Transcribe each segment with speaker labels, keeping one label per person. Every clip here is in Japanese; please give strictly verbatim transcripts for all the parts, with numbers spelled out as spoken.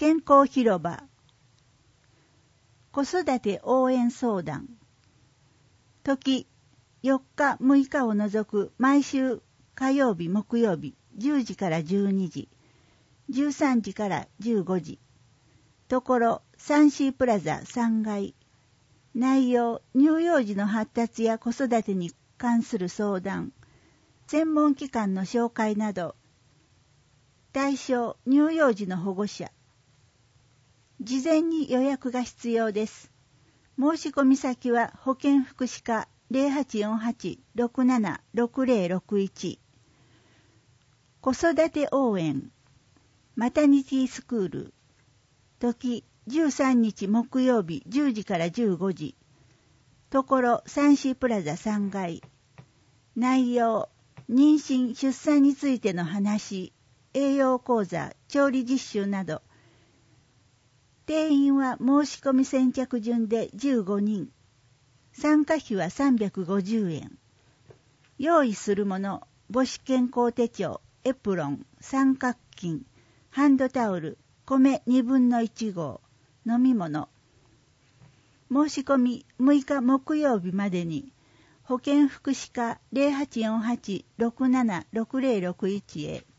Speaker 1: 健康広場子育て応援相談時よっかむいかを除く毎週火曜日木曜日じゅうじからじゅうにじじゅうさんじからじゅうごじところサンシープラザさんがい内容乳幼児の発達や子育てに関する相談専門機関の紹介など対象乳幼児の保護者事前に予約が必要です。申し込み先は保健福祉課 ゼロはちよんはち ろくなな ろくゼロろくいち 子育て応援マタニティスクール時じゅうさんにち木曜日じゅうじからじゅうごじところサンシープラザさんがい内容妊娠出産についての話栄養講座調理実習など定員は申し込み先着順でじゅうごにん参加費はさんびゃくごじゅうえん用意するもの母子健康手帳エプロン三角巾ハンドタオル米にぶんのいちごう飲み物申し込みむいか木曜日までに保健福祉課 ゼロはちよんはち ろくなな ろくゼロろくいち へ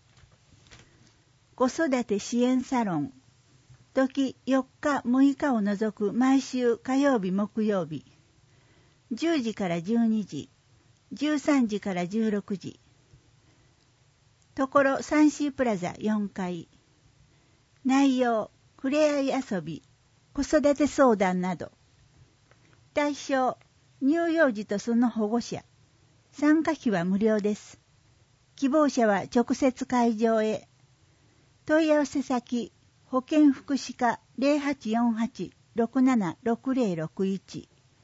Speaker 1: 子育て支援サロン時よっかむいかを除く毎週火曜日木曜日じゅうじからじゅうにじじゅうさんじからじゅうろくじところサンシープラザよんかい内容ふれあい遊び子育て相談など対象乳幼児とその保護者参加費は無料です希望者は直接会場へ問い合わせ先保健福祉課 ゼロはちよんはち ろくなな ろくゼロろくいち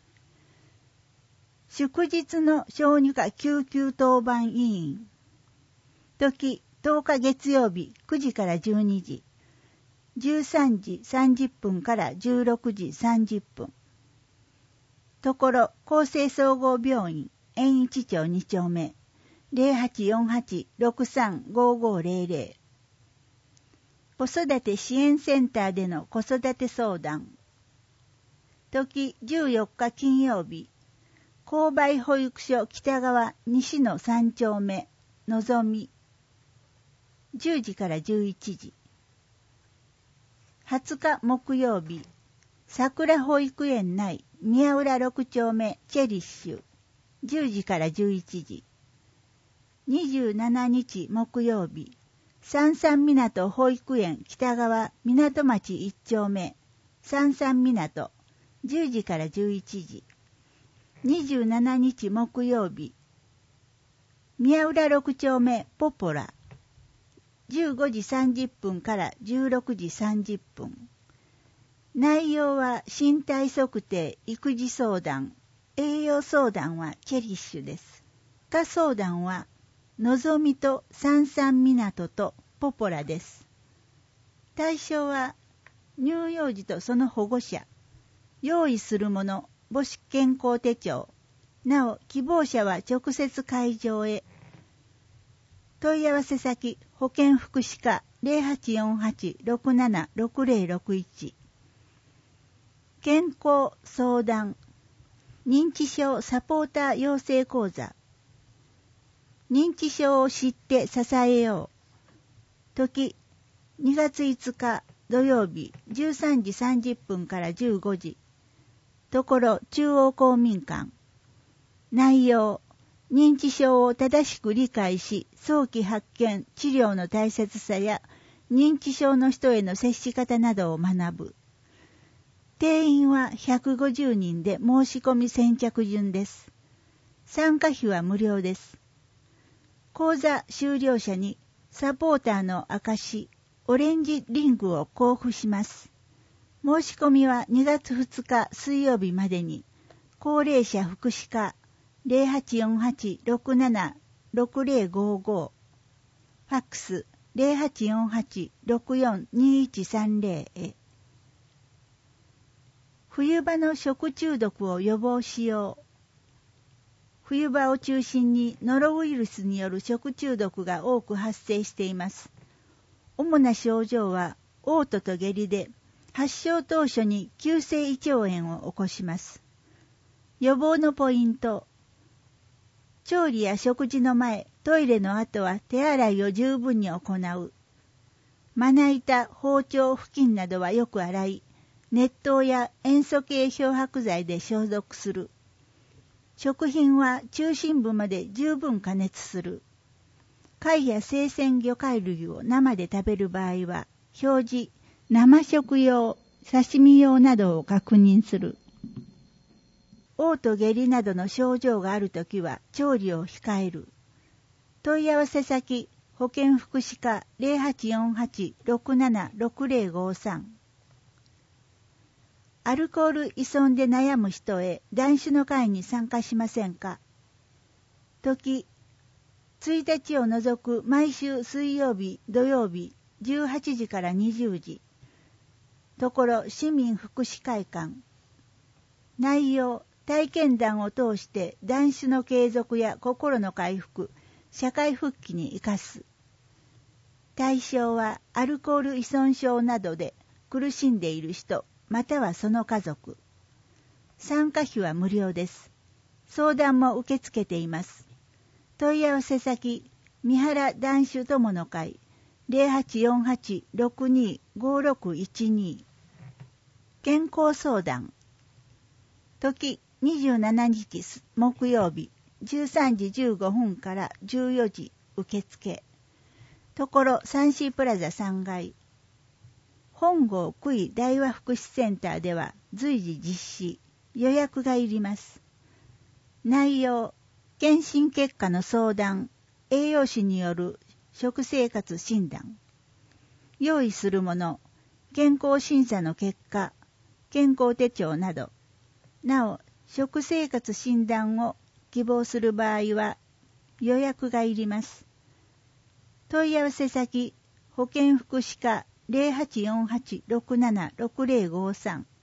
Speaker 1: 祝日の小児科救急当番委員時とおか月曜日くじからじゅうにじじゅうさんじさんじゅっぷんからじゅうろくじさんじゅっぷんところ厚生総合病院円一町にちょうめ ゼロはちよんはち ろくさん ごごゼロゼロ子育て支援センターでの子育て相談時じゅうよっか金曜日購買保育所北側西のさんちょうめのぞみじゅうじからじゅういちじはつか木曜日桜保育園内宮浦ろくちょうめチェリッシュじゅうじからじゅういちじにじゅうしちにち木曜日三三港保育園北側港町いっちょうめ三三港じゅうじからじゅういちじにじゅうしちにち木曜日宮浦ろくちょうめポポラじゅうごじさんじゅっぷんからじゅうろくじさんじゅっぷん内容は身体測定育児相談栄養相談はチェリッシュです他相談はのぞみと三三港とポポラです。対象は乳幼児とその保護者、用意するもの、母子健康手帳、なお希望者は直接会場へ。問い合わせ先、保健福祉課 ゼロはちよんはち ろくなな ろくゼロろくいち健康相談認知症サポーター養成講座認知症を知って支えよう時にがついつか土曜日じゅうさんじさんじゅっぷんからじゅうごじところ中央公民館内容認知症を正しく理解し早期発見治療の大切さや認知症の人への接し方などを学ぶ定員はひゃくごじゅうにんで申し込み先着順です参加費は無料です講座修了者にサポーターの証オレンジリングを交付します。申し込みはにがつふつか水曜日までに高齢者福祉課 ゼロはちよんはち ろくなな ろくゼロごごファックス ゼロはちよんはち ろくよん にいちさんゼロ へ冬場の食中毒を予防しよう冬場を中心にノロウイルスによる食中毒が多く発生しています。主な症状は嘔吐と下痢で発症当初に急性胃腸炎を起こします。予防のポイント。調理や食事の前、トイレの後は手洗いを十分に行う。まな板、包丁、布巾などはよく洗い、熱湯や塩素系漂白剤で消毒する。食品は中心部まで十分加熱する。貝や生鮮魚介類を生で食べる場合は、表示、生食用、刺身用などを確認する。嘔吐下痢などの症状があるときは調理を控える。問い合わせ先、保健福祉課 ゼロはちよんはち ろくなな ろくゼロごさん。アルコール依存で悩む人へ断酒の会に参加しませんか。時、ついたちを除く毎週水曜日、土曜日、じゅうはちじからにじゅうじ。ところ市民福祉会館。内容、体験談を通して断酒の継続や心の回復、社会復帰に生かす。対象はアルコール依存症などで苦しんでいる人、またはその家族。参加費は無料です。相談も受け付けています。問い合わせ先、三原断酒友の会、ゼロはちよんはち ろくに ごろくいちに。健康相談。時、にじゅうしちにち木曜日、じゅうさんじじゅうごふんからじゅうよじ受付。ところサンシープラザさんがい。本郷区医大和福祉センターでは随時実施、予約がいります。内容、検診結果の相談、栄養士による食生活診断。用意するもの、健康審査の結果、健康手帳など。なお、食生活診断を希望する場合は予約がいります。問い合わせ先、保健福祉課 ゼロはちよんはち ろくなな ろくゼロごさん。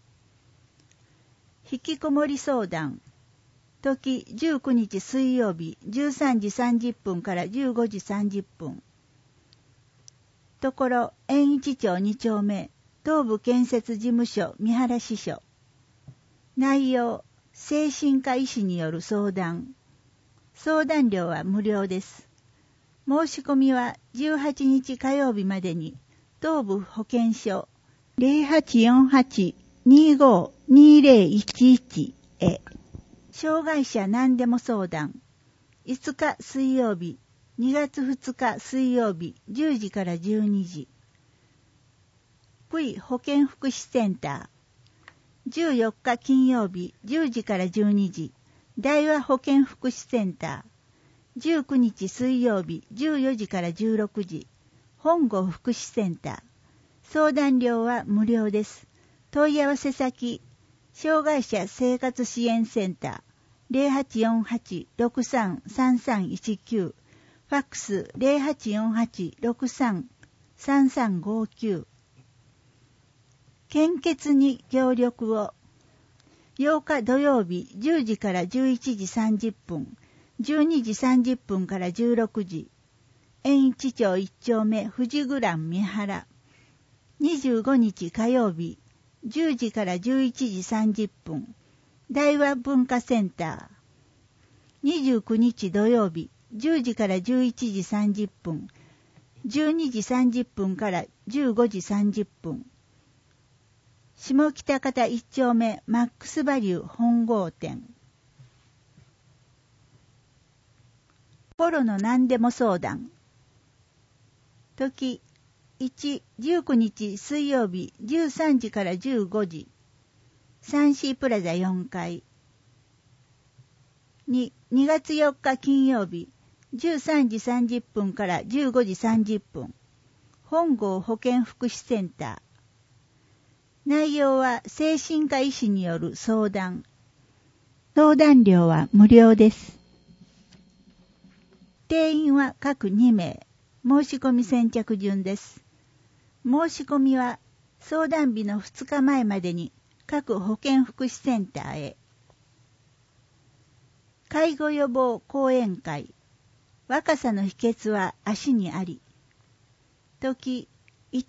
Speaker 1: 引きこもり相談。時じゅうくにち水曜日じゅうさんじさんじゅっぷんからじゅうごじさんじゅっぷん。ところ円一町に丁目、東部建設事務所三原支所。内容、精神科医師による相談。相談料は無料です。申し込みはじゅうはちにち火曜日までに、東部保健所 ゼロはちよんはち にご にゼロいちいち へ。障害者何でも相談。いつか水曜日、にがつふつか水曜日じゅうじからじゅうにじ。区医保健福祉センター。じゅうよっか金曜日じゅうじからじゅうにじ、大和保健福祉センター。じゅうくにち水曜日じゅうよじからじゅうろくじ、本郷福祉センター。相談料は無料です。問い合わせ先、障害者生活支援センター。ゼロはちよんはち ろくさん さんさんいちきゅう、ファックス ゼロはちよんはち ろくさん さんさんごきゅう。献血に協力を。ようか土曜日じゅうじからじゅういちじさんじゅっぷん、じゅうにじさんじゅっぷんからじゅうろくじ。円一町いち丁目富士グラン三原。にじゅうごにち火曜日じゅうじからじゅういちじさんじゅっぷん、大和文化センター。にじゅうくにち土曜日じゅうじからじゅういちじさんじゅっぷん、じゅうにじさんじゅっぷんからじゅうごじさんじゅっぷん。下北方いち丁目マックスバリュー本郷店。心の何でも相談。時いち、じゅうくにち水曜日じゅうさんじからじゅうごじ、サンシープラザよんかい。に、にがつよっか金曜日じゅうさんじさんじゅっぷんからじゅうごじさんじゅっぷん、本郷保健福祉センター。内容は精神科医師による相談。相談料は無料です。定員は各にめい。申し込み先着順です。申し込みは相談日のふつかまえまでに各保健福祉センターへ。介護予防講演会。若さの秘訣は足にあり。時いち、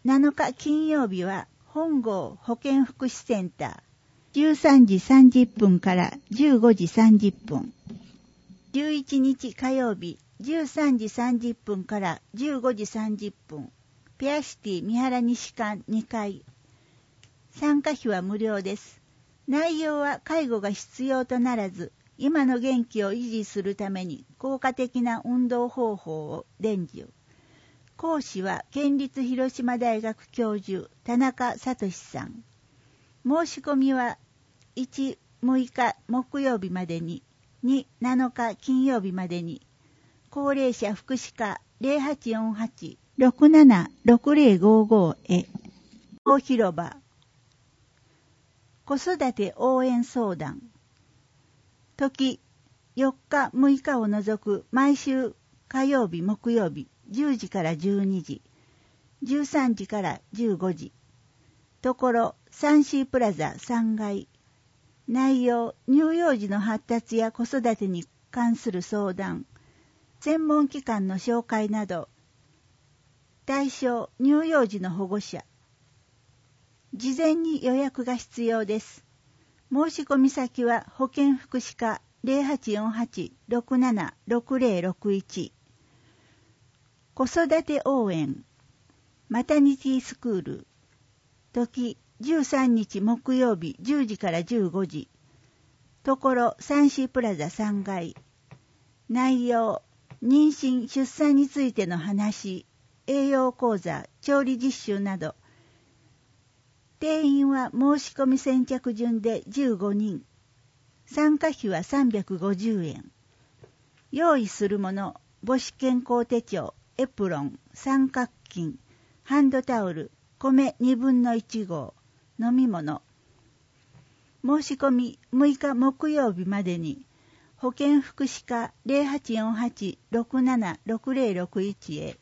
Speaker 1: なのか金曜日は本郷保健福祉センターじゅうさんじさんじゅっぷんからじゅうごじさんじゅっぷん。じゅういちにち火曜日じゅうさんじさんじゅっぷんからじゅうごじさんじゅっぷん。ペアシティ三原西館にかい。参加費は無料です。内容は介護が必要とならず、今の元気を維持するために効果的な運動方法を伝授。講師は県立広島大学教授田中聡さん。申し込みはいち、むいか木曜日までに、に、なのか金曜日までに、高齢者福祉課 ゼロはちよんはち ろくななろくゼロごご へ。大広場。子育て応援相談。時、よっかむいかを除く毎週火曜日木曜日じゅうじからじゅうにじ、じゅうさんじからじゅうごじ。ところ、サンシープラザさんがい。内容、乳幼児の発達や子育てに関する相談、専門機関の紹介など、対象、乳幼児の保護者。事前に予約が必要です。申し込み先は保健福祉課 ゼロはちよんはち ろくななろくゼロろくいち。子育て応援、マタニティスクール。時、じゅうさんにち木曜日じゅうじからじゅうごじ。ところ、サンシープラザさんがい。内容、妊娠・出産についての話、栄養講座、調理実習など。定員は申し込み先着順でじゅうごにん。参加費はさんびゃくごじゅうえん。用意するもの、母子健康手帳、エプロン、三角巾、ハンドタオル、米にぶんのいちごう、飲み物。申し込みむいか木曜日までに、保健福祉課 ゼロはちよんはち ろくななろくゼロろくいち へ。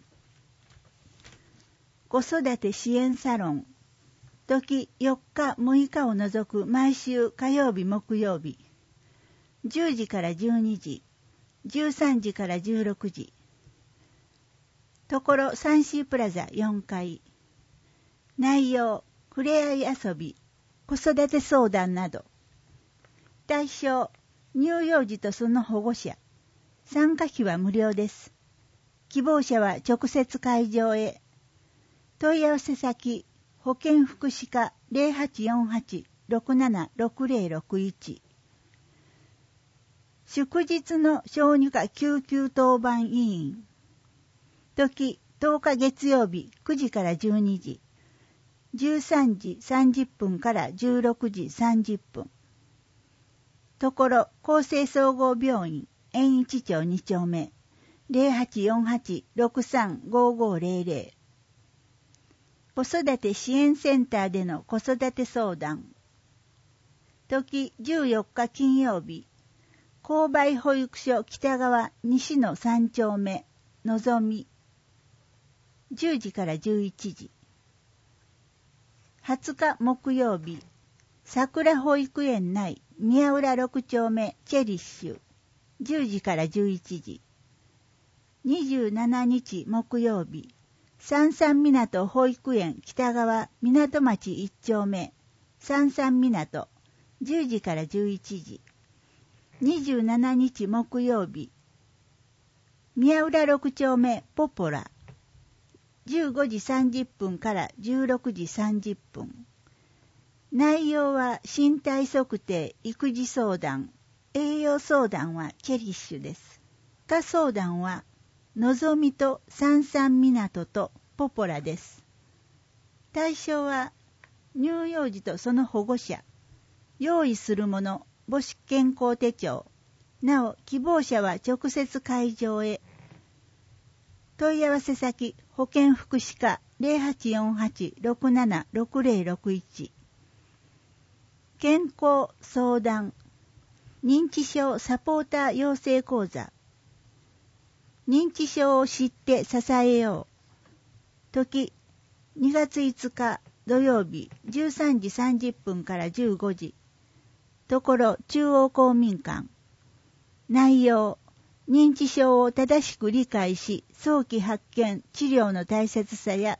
Speaker 1: 子育て支援サロン。時よっかむいかを除く毎週火曜日木曜日。じゅうじからじゅうにじ、じゅうさんじからじゅうろくじ。ところサンシープラザよんかい。内容、ふれあい遊び、子育て相談など。対象、乳幼児とその保護者。参加費は無料です。希望者は直接会場へ。問い合わせ先、保健福祉課 ゼロはちよんはち ろくななろくゼロろくいち。祝日の小児科救急当番委員。時とおか月曜日くじからじゅうにじ、じゅうさんじさんじゅっぷんからじゅうろくじさんじゅっぷん。ところ厚生総合病院延一町にちょうめ ゼロはちよんはち ろくさんごごゼロゼロ。子育て支援センターでの子育て相談。時じゅうよっか金曜日、購買保育所北側西のさんちょうめのぞみ、じゅうじからじゅういちじ。はつか木曜日、桜保育園内宮浦ろくちょうめチェリッシュ、じゅうじからじゅういちじ。にじゅうしちにち木曜日、三三港保育園北側港町いっちょうめ三三港、じゅうじからじゅういちじ。にじゅうしちにち木曜日、宮浦ろくちょうめポポラ、じゅうごじさんじゅっぷんからじゅうろくじさんじゅっぷん。内容は身体測定、育児相談、栄養相談はチェリッシュです。他相談はのぞみと三三港とポポラです。対象は乳幼児とその保護者。用意するもの、母子健康手帳。なお、希望者は直接会場へ。問い合わせ先、保健福祉課 ゼロはちよんはち ろくななろくゼロろくいち。健康相談、認知症サポーター養成講座。認知症を知って支えよう。時、にがついつか土曜日じゅうさんじさんじゅっぷんからじゅうごじ。ところ中央公民館。内容、認知症を正しく理解し、早期発見、治療の大切さや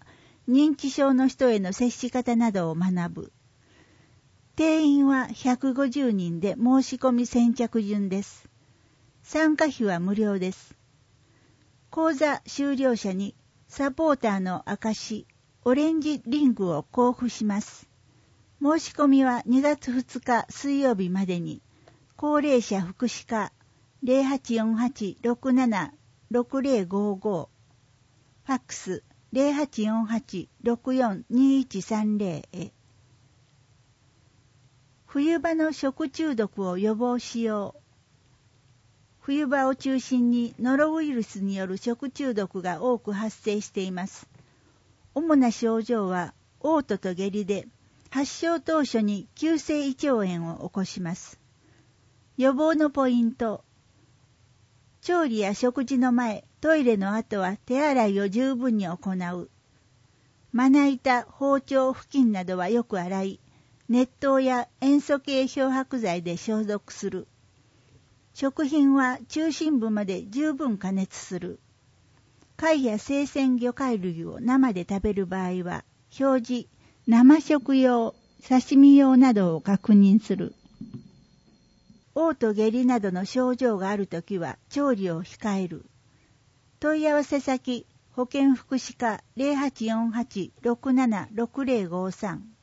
Speaker 1: 認知症の人への接し方などを学ぶ。定員はひゃくごじゅうにんで申し込み先着順です。参加費は無料です。講座終了者にサポーターの証、オレンジリングを交付します。申し込みはにがつふつか水曜日までに、高齢者福祉課 ゼロはちよんはち ろくなな ろくゼロごご、ファックス ゼロはちよんはち ろくよん にいちさんゼロ へ。冬場の食中毒を予防しよう。冬場を中心にノロウイルスによる食中毒が多く発生しています。主な症状は嘔吐と下痢で、発症当初に急性胃腸炎を起こします。予防のポイント。調理や食事の前、トイレの後は手洗いを十分に行う。まな板、包丁、布巾などはよく洗い、熱湯や塩素系漂白剤で消毒する。食品は中心部まで十分加熱する。貝や生鮮魚介類を生で食べる場合は、表示、生食用、刺身用などを確認する。嘔吐下痢などの症状があるときは調理を控える。問い合わせ先、保健福祉課 ゼロはちよんはち ろくなな ろくゼロごさん。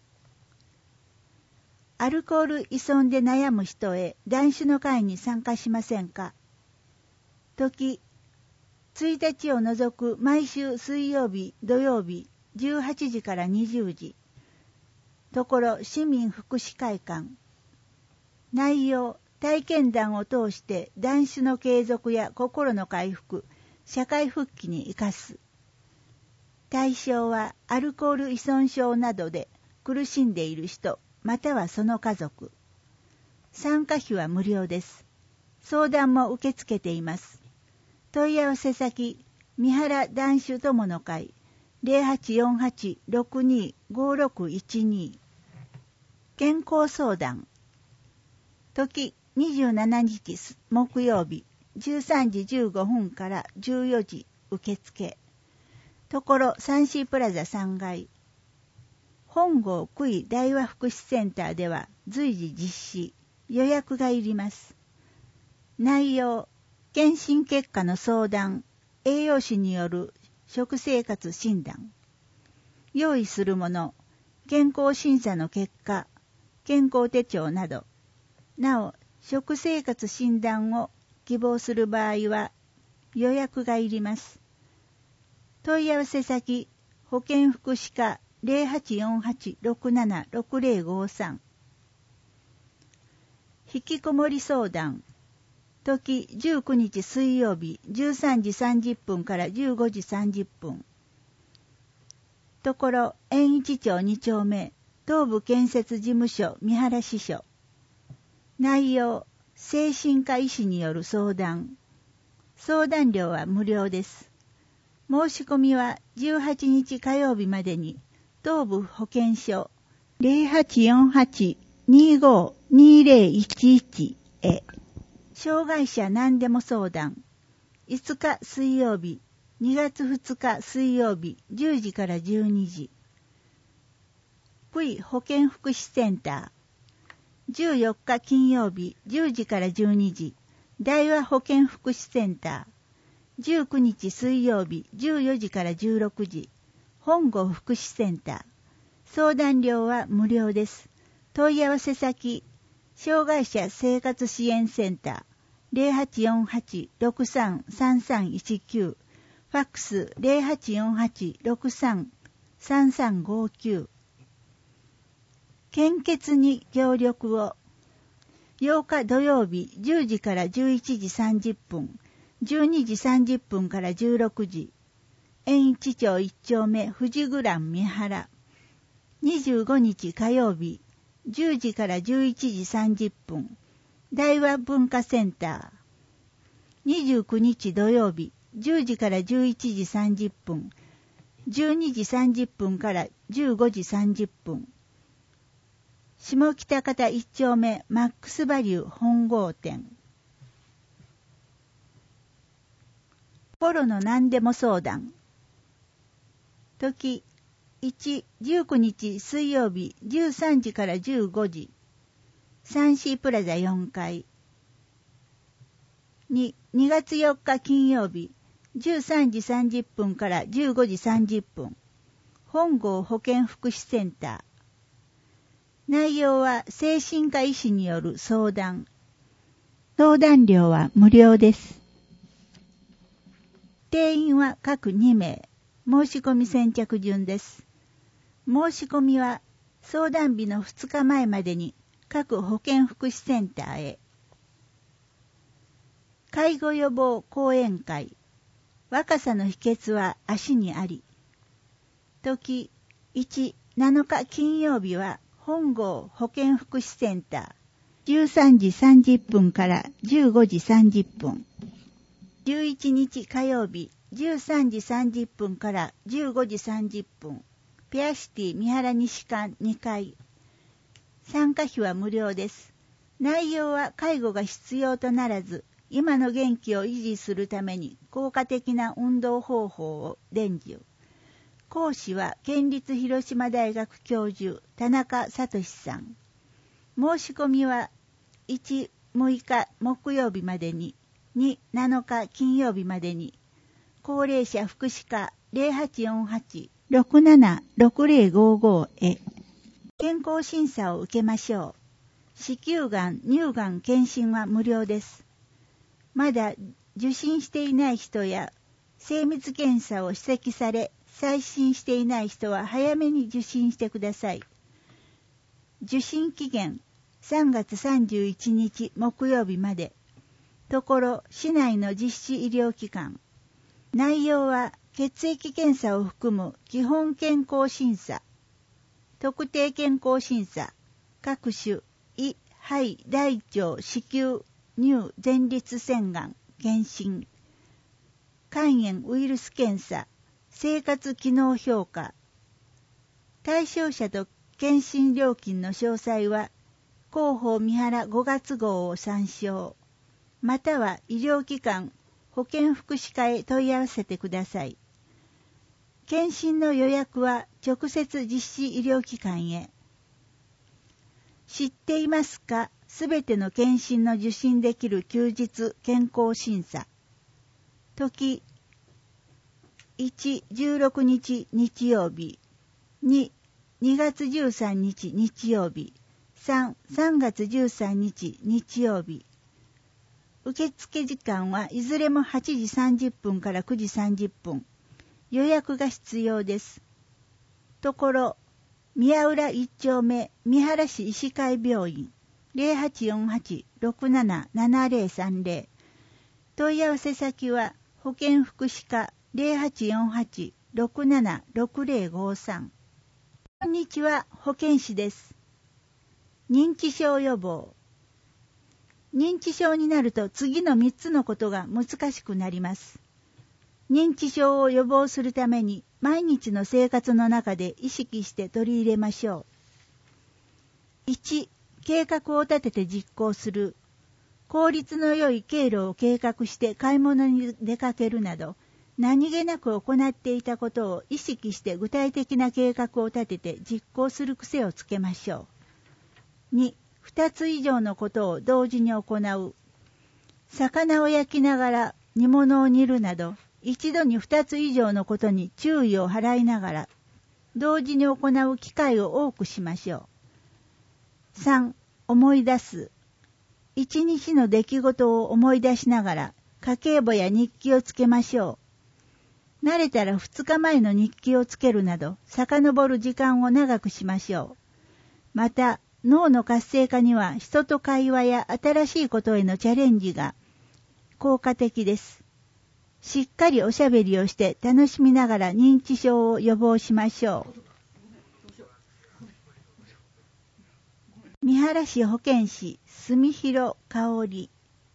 Speaker 1: アルコール依存で悩む人へ断酒の会に参加しませんか。時、ついたちを除く毎週水曜日、土曜日、じゅうはちじからにじゅうじ。ところ市民福祉会館。内容、体験談を通して断酒の継続や心の回復、社会復帰に生かす。対象はアルコール依存症などで苦しんでいる人、またはその家族。参加費は無料です。相談も受け付けています。問い合わせ先、三原断酒友の会 ゼロはちよんはち ろくに ごろくいちに。健康相談。時にじゅうしちにち木曜日じゅうさんじじゅうごふんからじゅうよじ受付。ところサンシープラザさんがい。本郷区医大和福祉センターでは随時実施、予約がいります。内容、検診結果の相談、栄養士による食生活診断。用意するもの、健康審査の結果、健康手帳など。なお、食生活診断を希望する場合は予約がいります。問い合わせ先、保健福祉課ゼロはちよんはち ろくなな ろくゼロごさん。引きこもり相談。時じゅうくにち水曜日じゅうさんじさんじゅっぷんからじゅうごじさんじゅっぷん。ところ円一町に丁目東部建設事務所三原支所。内容、精神科医師による相談。相談料は無料です。申し込みはじゅうはちにち火曜日までに東部保健所 ゼロはちよんはち にご にゼロいちいち へ。障害者何でも相談。いつか水曜日、にがつふつか水曜日じゅうじからじゅうにじ。区医保健福祉センター。じゅうよっか金曜日じゅうじからじゅうにじ。大和保健福祉センター。じゅうくにち水曜日じゅうよじからじゅうろくじ。本郷福祉センター。相談料は無料です。問い合わせ先、障害者生活支援センター。ゼロはちよんはち ろくさん さんさんいちきゅう。ファックス ゼロはちよんはち ろくさん さんさんごきゅう。献血に協力を。ようか土曜日じゅうじからじゅういちじさんじゅっぷん。じゅうにじさんじゅっぷんからじゅうろくじ。円一町いち丁目富士グラン三原。にじゅうごにち火曜日じゅうじからじゅういちじさんじゅっぷん。大和文化センター。にじゅうくにち土曜日じゅうじからじゅういちじさんじゅっぷん。じゅうにじさんじゅっぷんからじゅうごじさんじゅっぷん。下北方いち丁目マックスバリュー本郷店。心の何でも相談。時いち、じゅうくにち水曜日じゅうさんじからじゅうごじ、サンシープラザよんかい。に、にがつよっか金曜日じゅうさんじさんじゅっぷんからじゅうごじさんじゅっぷん、本郷保健福祉センター。内容は精神科医師による相談。相談料は無料です。定員は各にめい。申し込み先着順です。申し込みは相談日のふつかまえまでに各保健福祉センターへ。介護予防講演会。若さの秘訣は足にあり。時いち、なのか金曜日は本郷保健福祉センター。じゅうさんじさんじゅっぷんからじゅうごじさんじゅっぷん。じゅういちにち火曜日じゅうさんじさんじゅっぷんからじゅうごじさんじゅっぷん。ペアシティ三原西館にかい。参加費は無料です。内容は介護が必要とならず、今の元気を維持するために効果的な運動方法を伝授。講師は県立広島大学教授田中聡さん。申し込みはいち、むいか木曜日までに、に、なのか金曜日までに。高齢者福祉課 ゼロはちよんはち ろくななろくゼロごご へ。健康審査を受けましょう。子宮がん、乳がん検診は無料です。まだ受診していない人や精密検査を指摘され再診していない人は早めに受診してください。受診期限さんがつさんじゅういちにち木曜日まで。ところ市内の実施医療機関。内容は血液検査を含む基本健康審査、特定健康審査、各種胃、肺、大腸、子宮、乳前立腺がん検診、肝炎ウイルス検査、生活機能評価。対象者と検診料金の詳細は広報三原ごがつ号を参照、または医療機関保健福祉課へ問い合わせてください。検診の予約は直接実施医療機関へ。知っていますか？すべての検診の受診できる休日健康審査。時いち、じゅうろくにち日曜日。に、にがつじゅうさんにち日曜日。さん、さんがつじゅうさんにち日曜日。受付時間はいずれもはちじさんじゅっぷんからくじさんじゅっぷん。予約が必要です。ところ、宮浦いっちょうめ三原市医師会病院 ゼロはちよんはち ろくなな ななゼロさんゼロ。問い合わせ先は保健福祉課 ゼロはちよんはち ろくなな ろくゼロごさん。こんにちは、保健師です。認知症予防。認知症になると次のみっつのことが難しくなります。認知症を予防するために毎日の生活の中で意識して取り入れましょう。いち、計画を立てて実行する。効率の良い経路を計画して買い物に出かけるなど、何気なく行っていたことを意識して具体的な計画を立てて実行する癖をつけましょう。に、二つ以上のことを同時に行う。魚を焼きながら煮物を煮るなど、一度に二つ以上のことに注意を払いながら、同時に行う機会を多くしましょう。さん、思い出す。一日の出来事を思い出しながら、家計簿や日記をつけましょう。慣れたら二日前の日記をつけるなど、遡る時間を長くしましょう。また、脳の活性化には人と会話や新しいことへのチャレンジが効果的です。しっかりおしゃべりをして楽しみながら認知症を予防しましょう。三原市保健師住広香織。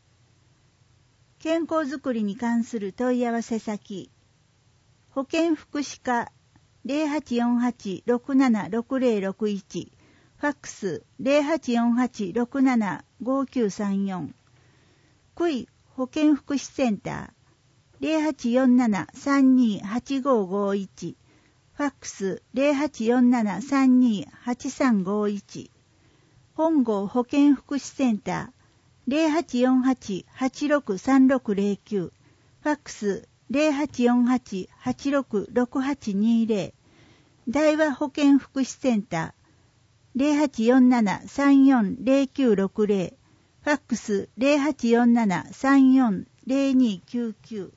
Speaker 1: 健康づくりに関する問い合わせ先、保健福祉課 ゼロはちよんはち ろくなな ろくゼロろくいち、ファックス ゼロはちよんはち ろくなな ごきゅうさんよん、クイ保健福祉センター ゼロはちよんなな さんに はちごごいち、 ファックス ゼロはちよんななさんにーはちさんごいち、本郷保健福祉センター ゼロはちよんはち はちろくさんろくゼロきゅう、ファックス ゼロはちよんはち はちろくろくはちにーゼロ、大和保健福祉センター ゼロはちよんななさんよんゼロきゅうろくゼロ、ファックス ゼロはちよんななさんよんゼロにきゅうきゅう